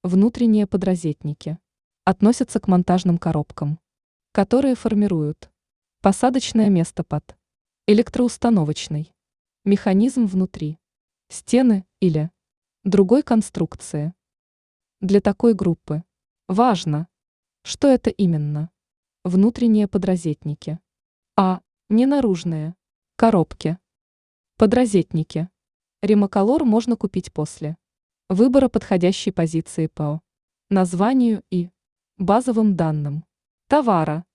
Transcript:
Внутренние подрозетники относятся к монтажным коробкам, которые формируют посадочное место под электроустановочный механизм внутри стены или другой конструкции. Для такой группы важно, что это именно внутренние подрозетники, а не наружные коробки. Подрозетники. Римоколор можно купить после выбора подходящей позиции по названию и базовым данным товара.